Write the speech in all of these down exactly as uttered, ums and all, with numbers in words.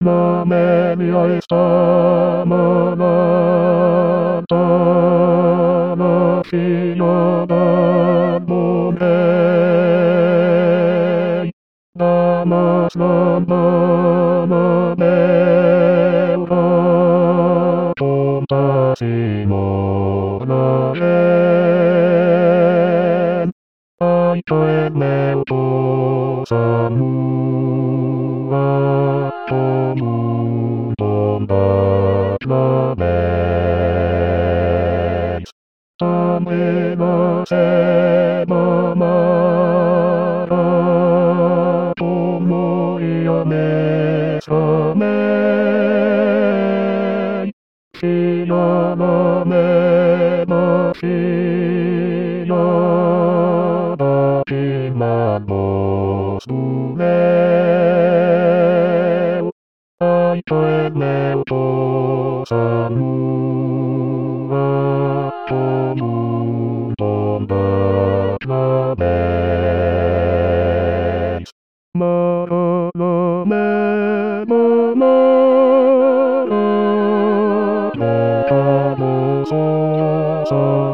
La media está malata, la fino da monei, la mas la mama meura, tonta simona en, ai toe meu to samua, tomu tomba claves. Tamena se mamara, como io me samei. Fina la me ma fina, da prima mos tu meu. Ai toe meu to samua, tomu tomba claves. Mara la me ma mara, tocamos osa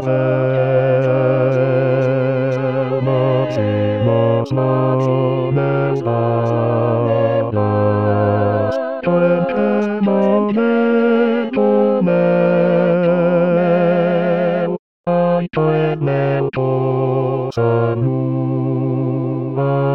vel, maximas la meus paras, toente momento meu, ai toe meu to samua.